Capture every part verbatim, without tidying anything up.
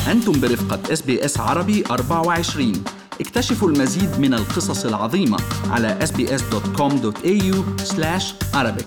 أنتم برفقة إس بي إس عربي أربعة وعشرين. اكتشفوا المزيد من القصص العظيمة على إس بي إس دوت كوم دوت إيه يو سلاش عربيك.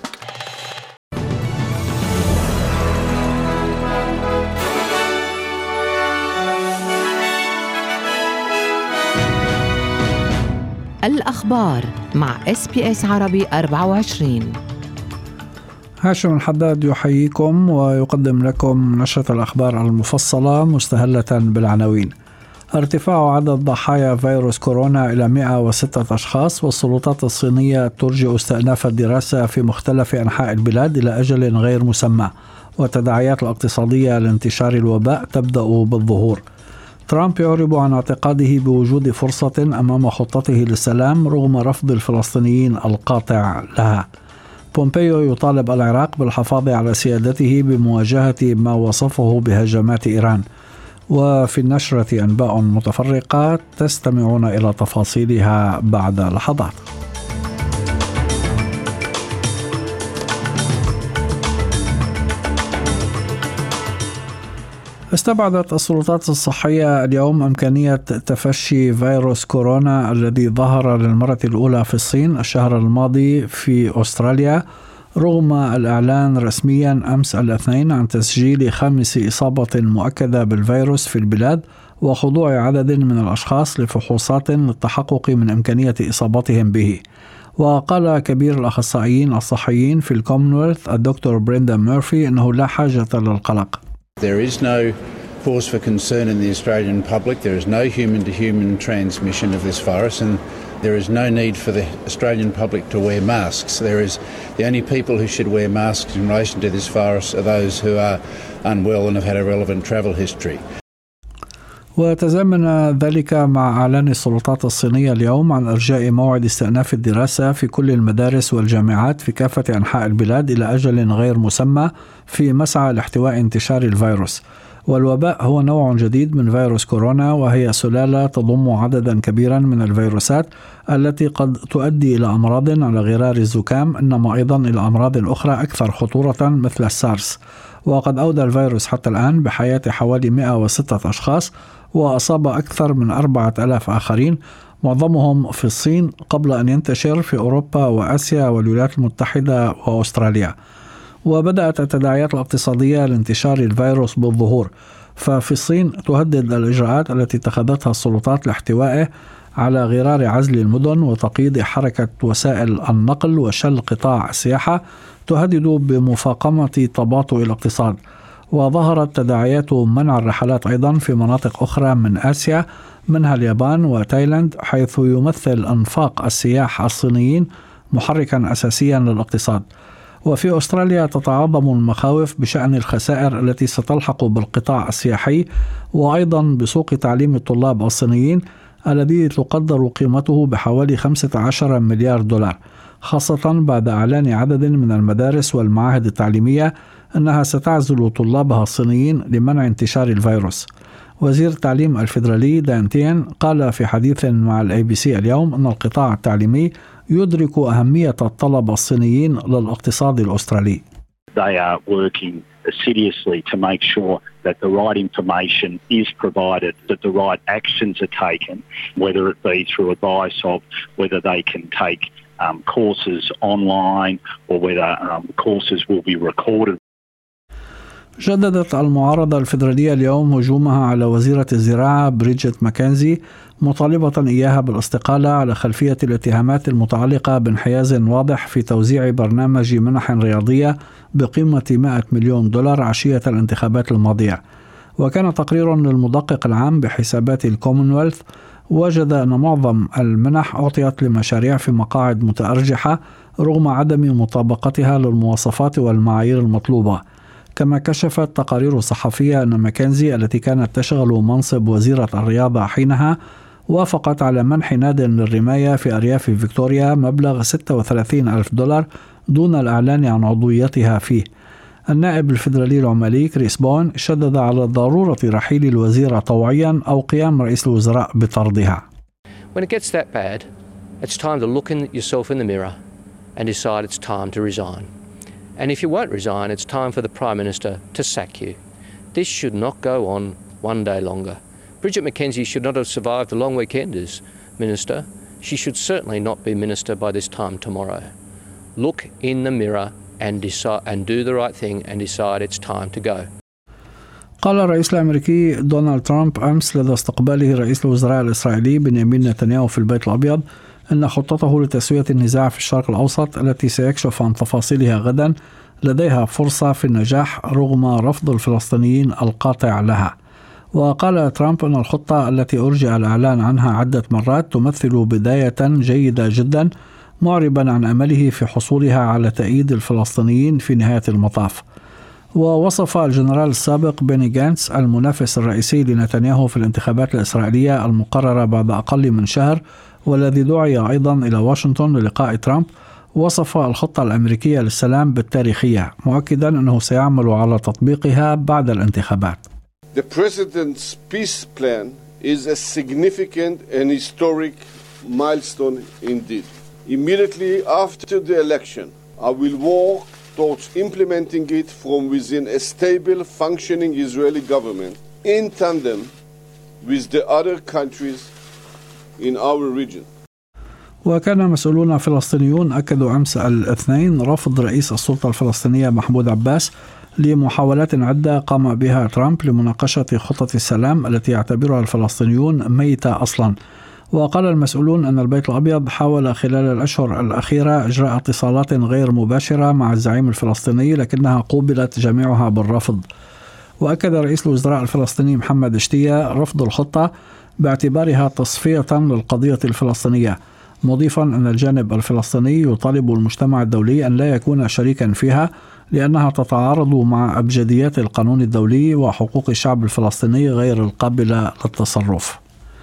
الأخبار مع إس بي إس عربي أربعة وعشرين. هاشم الحداد يحييكم ويقدم لكم نشرة الأخبار المفصلة مستهلة بالعناوين. ارتفاع عدد ضحايا فيروس كورونا إلى مئة وستة أشخاص، والسلطات الصينية ترجئ استئناف الدراسة في مختلف أنحاء البلاد إلى أجل غير مسمى، والتداعيات الاقتصادية لانتشار الوباء تبدأ بالظهور. ترامب يعرب عن اعتقاده بوجود فرصة أمام خطته للسلام رغم رفض الفلسطينيين القاطع لها. بومبيو يطالب العراق بالحفاظ على سيادته بمواجهة ما وصفه بهجمات إيران. وفي النشرة أنباء متفرقة تستمعون إلى تفاصيلها بعد لحظات. استبعدت السلطات الصحية اليوم إمكانية تفشي فيروس كورونا الذي ظهر للمرة الأولى في الصين الشهر الماضي في أستراليا، رغم الإعلان رسميا أمس الاثنين عن تسجيل خامس إصابة مؤكدة بالفيروس في البلاد، وخضوع عدد من الأشخاص لفحوصات للتحقق من إمكانية إصابتهم به. وقال كبير الأخصائيين الصحيين في الكومنولث الدكتور بريندا ميرفي أنه لا حاجة للقلق. There is no cause for concern in the Australian public. There is no human-to-human transmission of this virus, and there is no need for the Australian public to wear masks. There is the only people who should wear masks in relation to this virus are those who are unwell and have had a relevant travel history. وتزامن ذلك مع إعلان السلطات الصينية اليوم عن إرجاء موعد استئناف الدراسة في كل المدارس والجامعات في كافة أنحاء البلاد إلى أجل غير مسمى في مسعى لاحتواء انتشار الفيروس. والوباء هو نوع جديد من فيروس كورونا، وهي سلالة تضم عددا كبيرا من الفيروسات التي قد تؤدي إلى أمراض على غرار الزكام، إنما أيضا إلى أمراض أخرى أكثر خطورة مثل السارس. وقد أودى الفيروس حتى الآن بحياة حوالي مئة وستة أشخاص، وأصاب أكثر من أربعة آلاف آخرين، معظمهم في الصين قبل أن ينتشر في أوروبا وآسيا والولايات المتحدة وأستراليا. وبدأت التداعيات الاقتصادية لانتشار الفيروس بالظهور، ففي الصين تهدد الإجراءات التي اتخذتها السلطات لاحتوائه على غرار عزل المدن وتقييد حركة وسائل النقل وشل قطاع السياحة، تهدد بمفاقمة تباطؤ الاقتصاد. وظهرت تداعيات منع الرحلات أيضا في مناطق أخرى من آسيا منها اليابان وتايلاند، حيث يمثل أنفاق السياح الصينيين محركا أساسيا للاقتصاد. وفي أستراليا تتعاظم المخاوف بشأن الخسائر التي ستلحق بالقطاع السياحي، وأيضا بسوق تعليم الطلاب الصينيين الذي تقدر قيمته بحوالي خمسة عشر مليار دولار، خاصة بعد إعلان عدد من المدارس والمعاهد التعليمية أنها ستعزل طلابها الصينيين لمنع انتشار الفيروس. وزير التعليم الفيدرالي دان تين قال في حديث مع الاي بي سي اليوم أن القطاع التعليمي يدرك أهمية الطلبة الصينيين للاقتصاد الأسترالي. They are working assiduously to make sure that the right information is provided, that the right actions are taken, whether it be through advice of whether they can take um, courses online or whether um, courses will be recorded. جددت المعارضة الفيدرالية اليوم هجومها على وزيرة الزراعة بريجيت ماكنزي، مطالبة إياها بالاستقالة على خلفية الاتهامات المتعلقة بانحياز واضح في توزيع برنامج منح رياضية بقيمة مئة مليون دولار عشية الانتخابات الماضية. وكان تقرير للمدقق العام بحسابات الكومنولث وجد أن معظم المنح أعطيت لمشاريع في مقاعد متأرجحة رغم عدم مطابقتها للمواصفات والمعايير المطلوبة. كما كشفت تقارير صحفية أن ماكنزي التي كانت تشغل منصب وزيرة الرياضة حينها وافقت على منح ناد للرماية في أرياف فيكتوريا مبلغ ستة وثلاثين ألف دولار دون الإعلان عن عضويتها فيه. النائب الفيدرالي العمالي كريس بون شدد على ضرورة رحيل الوزيرة طوعيا أو قيام رئيس الوزراء بطردها. When it gets that bad, it's time to look in yourself in the mirror and decide it's time to resign. And if you won't resign, it's time for the Prime Minister to sack you. This should not go on one day longer. Bridget McKenzie should not have survived the long weekend as Minister. She should certainly not be Minister by this time tomorrow. Look in the mirror and decide and do the right thing and decide it's time to go. قال الرئيس الأمريكي دونالد ترامب أمس لدى استقباله رئيس الوزراء الإسرائيلي بنيامين نتنياهو في البيت الأبيض أن خطته لتسوية النزاع في الشرق الأوسط التي سيكشف عن تفاصيلها غدا لديها فرصة في النجاح رغم رفض الفلسطينيين القاطع لها. وقال ترامب أن الخطة التي أرجع الإعلان عنها عدة مرات تمثل بداية جيدة جدا، معربا عن أمله في حصولها على تأييد الفلسطينيين في نهاية المطاف. ووصف الجنرال السابق بيني جانتس المنافس الرئيسي لنتنياهو في الانتخابات الإسرائيلية المقررة بعد أقل من شهر والذي دعي أيضا إلى واشنطن للقاء ترامب، وصف الخطة الأمريكية للسلام بالتاريخية، مؤكدا أنه سيعمل على تطبيقها بعد الانتخابات. The President's peace plan is a significant and historic milestone indeed. Immediately after the election, I will work towards implementing it from within a stable, functioning Israeli government in tandem with the other countries in our region. وكان مسؤولون فلسطينيون أكدوا أمس الاثنين رفض رئيس السلطة الفلسطينية محمود عباس لمحاولات عدة قام بها ترامب لمناقشة خطة السلام التي يعتبرها الفلسطينيون ميتة أصلا. وقال المسؤولون أن البيت الأبيض حاول خلال الأشهر الأخيرة إجراء اتصالات غير مباشرة مع الزعيم الفلسطيني لكنها قوبلت جميعها بالرفض. وأكد رئيس الوزراء الفلسطيني محمد شتية رفض الخطة باعتبارها تصفية للقضية الفلسطينية، مضيفا أن الجانب الفلسطيني يطالب المجتمع الدولي أن لا يكون شريكا فيها لأنها تتعارض مع أبجديات القانون الدولي وحقوق الشعب الفلسطيني غير القابلة للتصرف.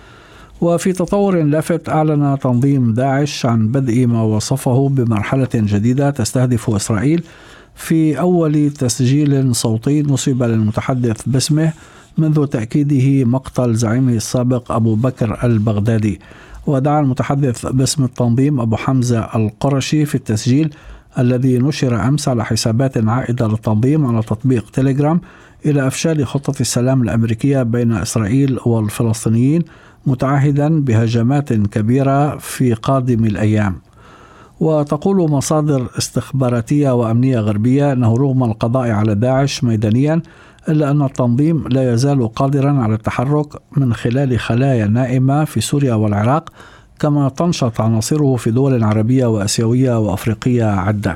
وفي تطور لافت، أعلن تنظيم داعش عن بدء ما وصفه بمرحلة جديدة تستهدف إسرائيل في أول تسجيل صوتي نسب للمتحدث باسمه منذ تأكيده مقتل زعيمه السابق أبو بكر البغدادي. ودعا المتحدث باسم التنظيم أبو حمزة القرشي في التسجيل الذي نشر أمس على حسابات عائدة للتنظيم على تطبيق تيليجرام إلى إفشال خطة السلام الأمريكية بين إسرائيل والفلسطينيين، متعهدا بهجمات كبيرة في قادم الأيام. وتقول مصادر استخباراتية وأمنية غربية أنه رغم القضاء على داعش ميدانيا إلا أن التنظيم لا يزال قادرا على التحرك من خلال خلايا نائمة في سوريا والعراق، كما تنشط عناصره في دول عربية وآسيوية وأفريقية عدة.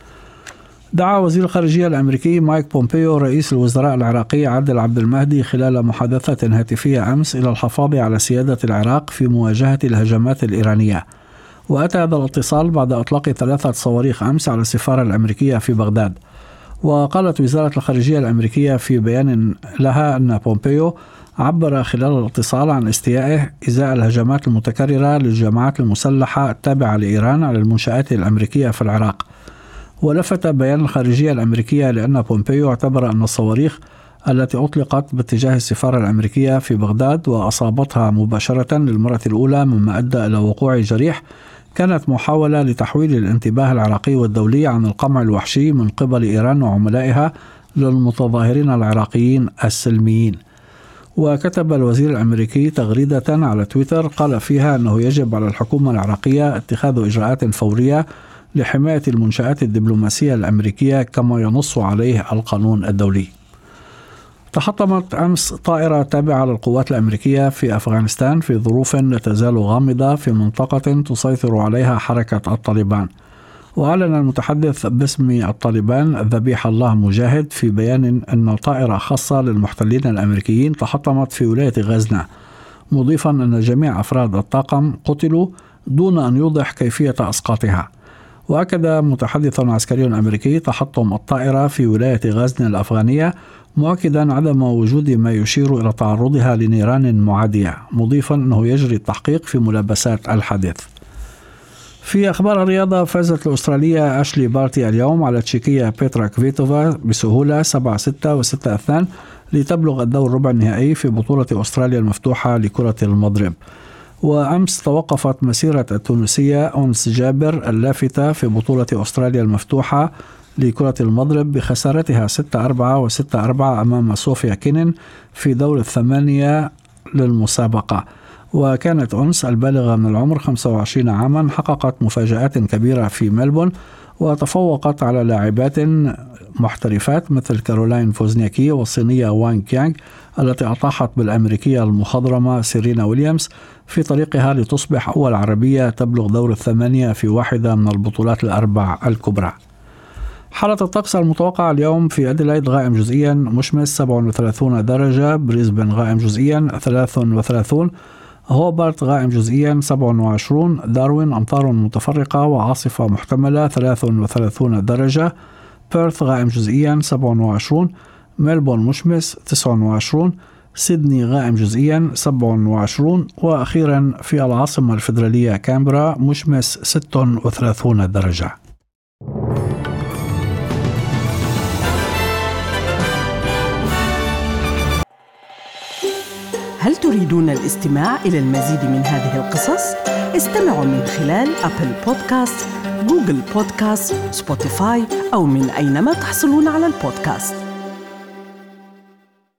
دعا وزير الخارجية الأمريكي مايك بومبيو رئيس الوزراء العراقي عادل عبد المهدي خلال محادثة هاتفية أمس إلى الحفاظ على سيادة العراق في مواجهة الهجمات الإيرانية. وأتى هذا الاتصال بعد إطلاق ثلاثة صواريخ أمس على السفارة الأمريكية في بغداد. وقالت وزارة الخارجية الأمريكية في بيان لها أن بومبيو عبر خلال الاتصال عن استيائه إزاء الهجمات المتكررة للجماعات المسلحة التابعة لإيران على المنشآت الأمريكية في العراق. ولفت بيان الخارجية الأمريكية لأن بومبيو اعتبر أن الصواريخ التي أطلقت باتجاه السفارة الأمريكية في بغداد وأصابتها مباشرة للمرة الأولى مما أدى إلى وقوع جريح كانت محاولة لتحويل الانتباه العراقي والدولي عن القمع الوحشي من قبل إيران وعملائها للمتظاهرين العراقيين السلميين. وكتب الوزير الأمريكي تغريدة على تويتر قال فيها أنه يجب على الحكومة العراقية اتخاذ إجراءات فورية لحماية المنشآت الدبلوماسية الأمريكية كما ينص عليه القانون الدولي. تحطمت أمس طائرة تابعة للقوات الأمريكية في أفغانستان في ظروف لا تزال غامضة في منطقة تسيطر عليها حركة الطالبان. وأعلن المتحدث باسم الطالبان ذبيح الله مجاهد في بيان أن طائرة خاصة للمحتلين الأمريكيين تحطمت في ولاية غزنة، مضيفا أن جميع أفراد الطاقم قتلوا دون أن يوضح كيفية إسقاطها. وأكد متحدث عسكري أمريكي تحطم الطائرة في ولاية غزنة الأفغانية، مؤكدا عدم وجود ما يشير إلى تعرضها لنيران معادية، مضيفا أنه يجري التحقيق في ملابسات الحادث. في أخبار الرياضة، فازت الأسترالية أشلي بارتي اليوم على التشيكية بيترا كفيتوفا بسهولة سبعة ستة وستة اثنين لتبلغ الدور ربع النهائي في بطولة أستراليا المفتوحة لكرة المضرب. وأمس توقفت مسيرة التونسية أونس جابر اللافتة في بطولة أستراليا المفتوحة لكرة المضرب بخسارتها ستة أربعة وستة أربعة أمام صوفيا كينين في دور الثمانية للمسابقة. وكانت أنس البالغة من العمر خمسة وعشرين عاما حققت مفاجآت كبيرة في ملبون، وتفوقت على لاعبات محترفات مثل كارولاين فوزنياكي والصينية وانغ كيانغ التي أطاحت بالأمريكية المخضرمة سيرينا ويليامز في طريقها لتصبح أول عربية تبلغ دور الثمانية في واحدة من البطولات الأربع الكبرى. حالة الطقس المتوقعة اليوم في أديلايد غائم جزئيا مشمس سبعة وثلاثين درجة، بريسبن غائم جزئيا ثلاثة وثلاثين، هوبارت غائم جزئيا سبعة وعشرين، داروين أمطار متفرقة وعاصفة محتملة ثلاثة وثلاثين درجة، بيرث غائم جزئيا سبعة وعشرين، ملبون مشمس تسعة وعشرين، سيدني غائم جزئيا سبعة وعشرين، وأخيرا في العاصمة الفيدرالية كامبرا مشمس ستة وثلاثين درجة. هل تريدون الاستماع إلى المزيد من هذه القصص؟ استمعوا من خلال أبل بودكاست، جوجل بودكاست، سبوتيفاي أو من أينما تحصلون على البودكاست.